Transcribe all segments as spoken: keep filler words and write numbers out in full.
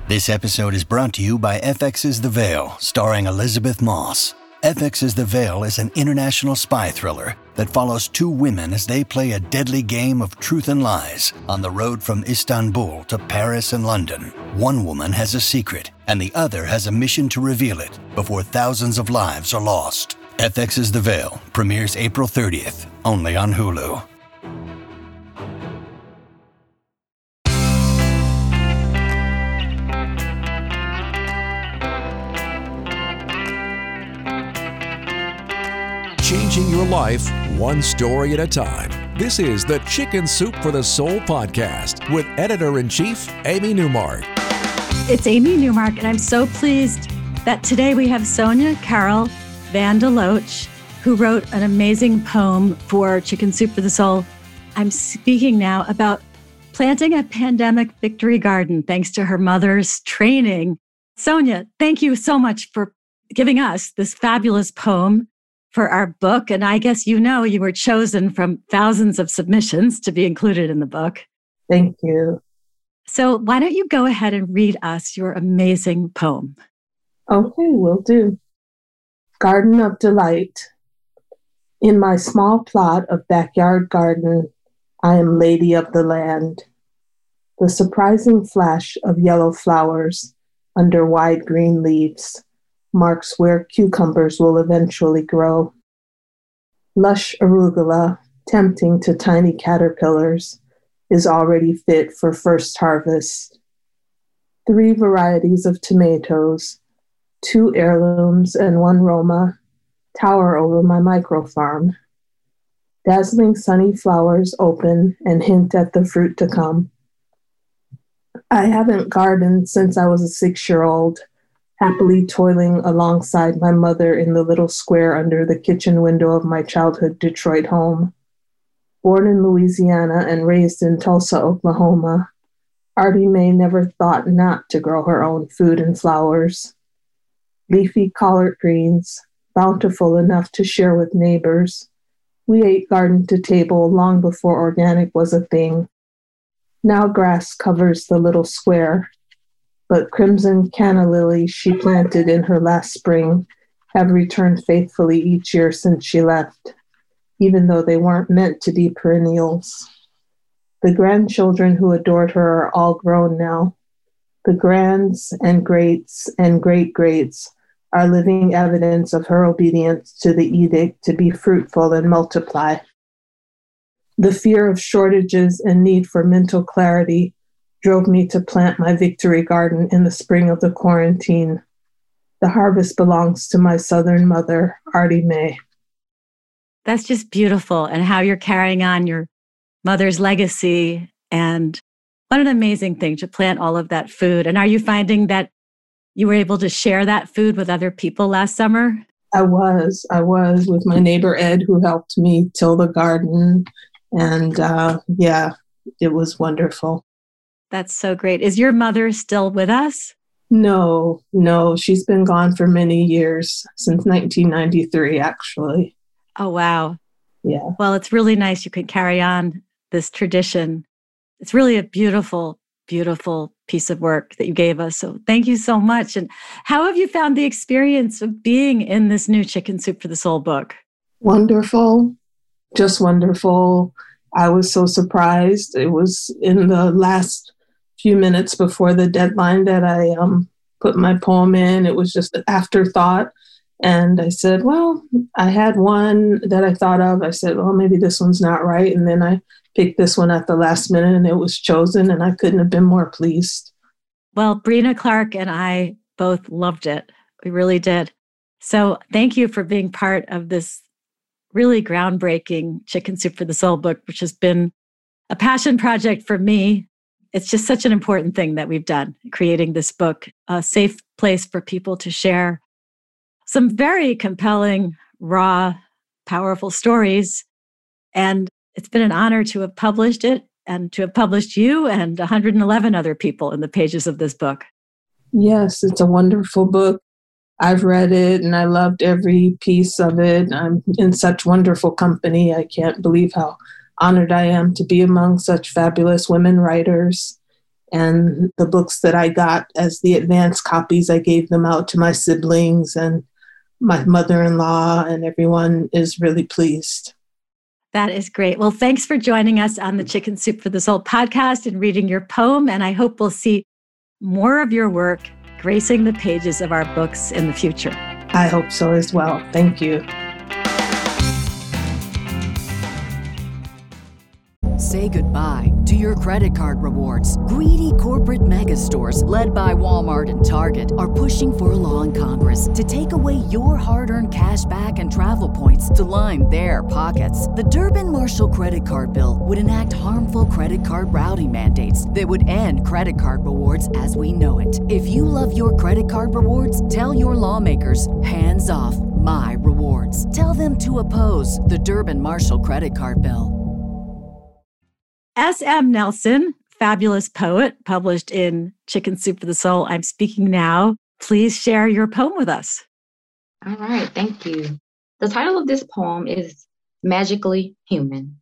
This episode is brought to you by F X's The Veil, starring Elizabeth Moss. F X's The Veil is an international spy thriller that follows two women as they play a deadly game of truth and lies on the road from Istanbul to Paris and London. One woman has a secret, and the other has a mission to reveal it before thousands of lives are lost. F X's The Veil premieres April thirtieth, only on Hulu. Changing your life one story at a time. This is the Chicken Soup for the Soul podcast with Editor-in-Chief Amy Newmark. It's Amy Newmark, and I'm so pleased that today we have Sonia Carol Van de Loach, who wrote an amazing poem for Chicken Soup for the Soul. I'm speaking now about planting a pandemic victory garden thanks to her mother's training. Sonia, thank you so much for giving us this fabulous poem for our book. And I guess you know you were chosen from thousands of submissions to be included in the book. Thank you. So why don't you go ahead and read us your amazing poem? Okay, will do. Garden of Delight. In my small plot of backyard garden, I am lady of the land. The surprising flash of yellow flowers under wide green leaves marks where cucumbers will eventually grow. Lush arugula, tempting to tiny caterpillars, is already fit for first harvest. Three varieties of tomatoes, two heirlooms and one Roma, tower over my microfarm. Dazzling sunny flowers open and hint at the fruit to come. I haven't gardened since I was a six-year-old, happily toiling alongside my mother in the little square under the kitchen window of my childhood Detroit home. Born in Louisiana and raised in Tulsa, Oklahoma, Artie Mae never thought not to grow her own food and flowers. Leafy collard greens, bountiful enough to share with neighbors. We ate garden to table long before organic was a thing. Now grass covers the little square, but crimson canna lilies she planted in her last spring have returned faithfully each year since she left, even though they weren't meant to be perennials. The grandchildren who adored her are all grown now. The grands and greats and great-greats are living evidence of her obedience to the edict to be fruitful and multiply. The fear of shortages and need for mental clarity drove me to plant my victory garden in the spring of the quarantine. The harvest belongs to my Southern mother, Artie Mae. That's just beautiful, and how you're carrying on your mother's legacy. And what an amazing thing to plant all of that food. And are you finding that you were able to share that food with other people last summer? I was. I was with my neighbor Ed, who helped me till the garden. And uh, yeah, it was wonderful. That's so great. Is your mother still with us? No, no. She's been gone for many years, since nineteen ninety-three, actually. Oh, wow. Yeah. Well, it's really nice you could carry on this tradition. It's really a beautiful, beautiful piece of work that you gave us. So thank you so much. And how have you found the experience of being in this new Chicken Soup for the Soul book? Wonderful. Just wonderful. I was so surprised. It was in the last few minutes before the deadline that I um, put my poem in. It was just an afterthought. And I said, well, I had one that I thought of. I said, well, maybe this one's not right. And then I picked this one at the last minute and it was chosen, and I couldn't have been more pleased. Well, Brina Clark and I both loved it. We really did. So thank you for being part of this really groundbreaking Chicken Soup for the Soul book, which has been a passion project for me. It's just such an important thing that we've done, creating this book, a safe place for people to share some very compelling, raw, powerful stories. And it's been an honor to have published it and to have published you and one hundred eleven other people in the pages of this book. Yes, it's a wonderful book. I've read it and I loved every piece of it. I'm in such wonderful company. I can't believe how honored I am to be among such fabulous women writers. And the books that I got as the advanced copies, I gave them out to my siblings and my mother-in-law, and everyone is really pleased. That is great. Well, thanks for joining us on the Chicken Soup for the Soul podcast and reading your poem. And I hope we'll see more of your work gracing the pages of our books in the future. I hope so as well. Thank you. Say goodbye to your credit card rewards. Greedy corporate mega stores, led by Walmart and Target, are pushing for a law in Congress to take away your hard-earned cash back and travel points to line their pockets. The Durbin-Marshall credit card bill would enact harmful credit card routing mandates that would end credit card rewards as we know it. If you love your credit card rewards, tell your lawmakers, hands off my rewards. Tell them to oppose the Durbin-Marshall credit card bill. S M Nelson, fabulous poet, published in Chicken Soup for the Soul, I'm Speaking Now. Please share your poem with us. All right, thank you. The title of this poem is Magically Human.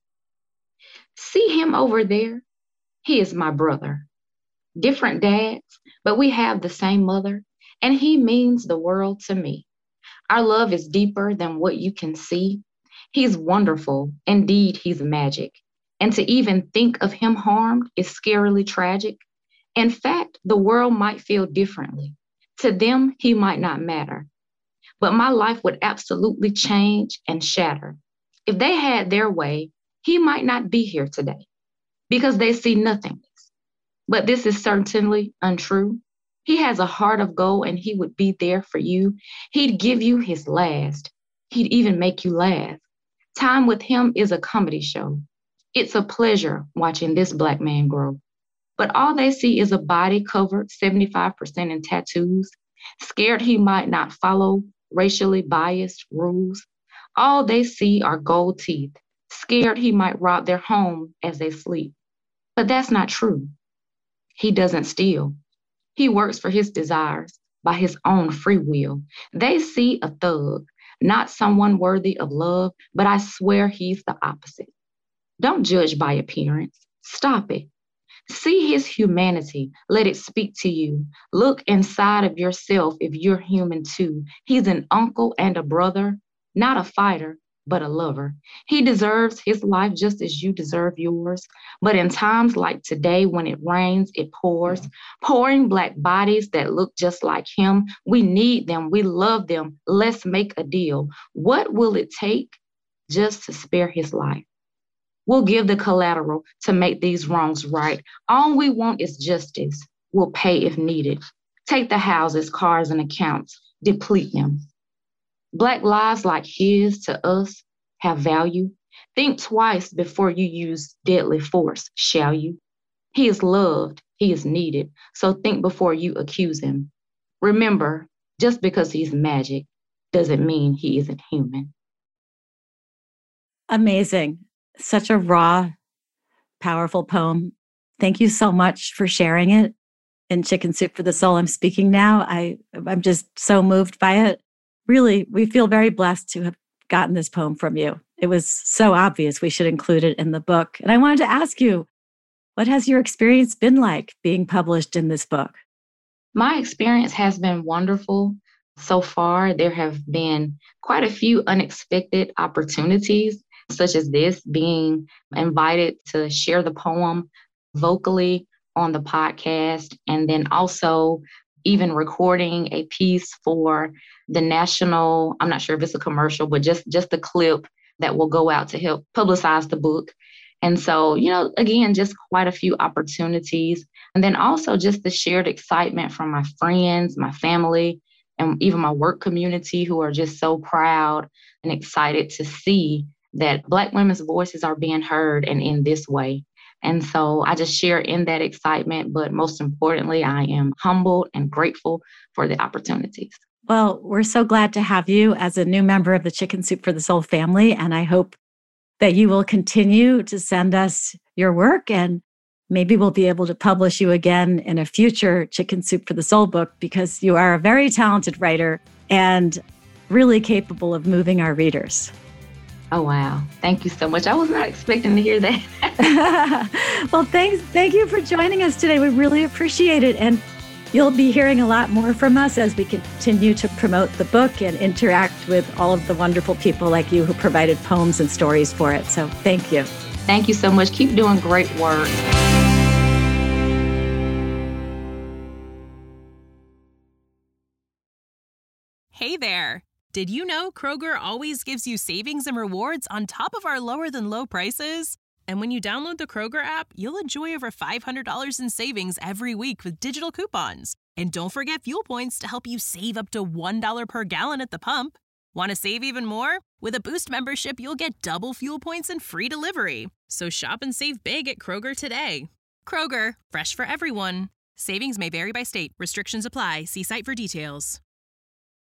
See him over there? He is my brother. Different dads, but we have the same mother, and he means the world to me. Our love is deeper than what you can see. He's wonderful. Indeed, he's magic. And to even think of him harmed is scarily tragic. In fact, the world might feel differently. To them, he might not matter. But my life would absolutely change and shatter. If they had their way, he might not be here today because they see nothingness. But this is certainly untrue. He has a heart of gold and he would be there for you. He'd give you his last. He'd even make you laugh. Time with him is a comedy show. It's a pleasure watching this Black man grow. But all they see is a body covered seventy-five percent in tattoos, scared he might not follow racially biased rules. All they see are gold teeth, scared he might rob their home as they sleep. But that's not true. He doesn't steal. He works for his desires by his own free will. They see a thug, not someone worthy of love, but I swear he's the opposite. Don't judge by appearance. Stop it. See his humanity. Let it speak to you. Look inside of yourself if you're human too. He's an uncle and a brother, not a fighter, but a lover. He deserves his life just as you deserve yours. But in times like today, when it rains, it pours, pouring Black bodies that look just like him. We need them. We love them. Let's make a deal. What will it take just to spare his life? We'll give the collateral to make these wrongs right. All we want is justice. We'll pay if needed. Take the houses, cars, and accounts. Deplete them. Black lives like his to us have value. Think twice before you use deadly force, shall you? He is loved. He is needed. So think before you accuse him. Remember, just because he's magic doesn't mean he isn't human. Amazing. Such a raw, powerful poem. Thank you so much for sharing it in Chicken Soup for the Soul. I'm Speaking Now. I, I'm just so moved by it. Really, we feel very blessed to have gotten this poem from you. It was so obvious we should include it in the book. And I wanted to ask you, what has your experience been like being published in this book? My experience has been wonderful so far. There have been quite a few unexpected opportunities, such as this, being invited to share the poem vocally on the podcast, and then also even recording a piece for the national, I'm not sure if it's a commercial, but just, just the clip that will go out to help publicize the book. And so, you know, again, just quite a few opportunities. And then also just the shared excitement from my friends, my family, and even my work community, who are just so proud and excited to see that Black women's voices are being heard and in this way. And so I just share in that excitement, but most importantly, I am humbled and grateful for the opportunities. Well, we're so glad to have you as a new member of the Chicken Soup for the Soul family. And I hope that you will continue to send us your work, and maybe we'll be able to publish you again in a future Chicken Soup for the Soul book, because you are a very talented writer and really capable of moving our readers. Oh, wow. Thank you so much. I was not expecting to hear that. Well, thanks. Thank you for joining us today. We really appreciate it. And you'll be hearing a lot more from us as we continue to promote the book and interact with all of the wonderful people like you who provided poems and stories for it. So thank you. Thank you so much. Keep doing great work. Hey there. Did you know Kroger always gives you savings and rewards on top of our lower than low prices? And when you download the Kroger app, you'll enjoy over five hundred dollars in savings every week with digital coupons. And don't forget fuel points to help you save up to one dollar per gallon at the pump. Want to save even more? With a Boost membership, you'll get double fuel points and free delivery. So shop and save big at Kroger today. Kroger, fresh for everyone. Savings may vary by state. Restrictions apply. See site for details.